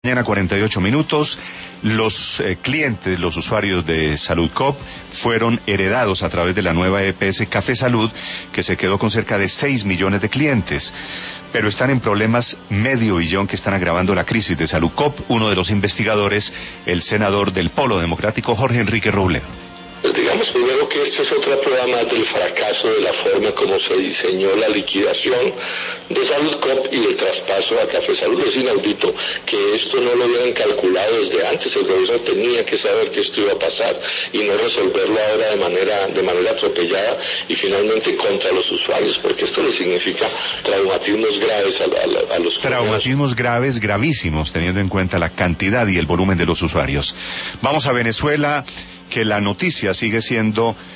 Mañana 48 minutos, los clientes, los usuarios de Salud Coop fueron heredados a través de la nueva EPS Café Salud, que se quedó con cerca de 6 millones de clientes. Pero están en problemas medio billón que están agravando la crisis de Salud Coop. Uno de los investigadores, el senador del Polo Democrático, Jorge Enrique Robledo. Pues digamos primero que este es otra prueba más del fracaso de la forma como se diseñó la liquidación de Salud Coop y el traspaso a Café Salud. Es inaudito que esto no lo hubieran calculado desde antes. El gobierno tenía que saber que esto iba a pasar y no resolverlo ahora de manera atropellada y finalmente contra los usuarios, porque esto le significa traumatismos graves a los traumatismos graves, gravísimos, teniendo en cuenta la cantidad y el volumen de los usuarios. Vamos a Venezuela, que la noticia sigue siendo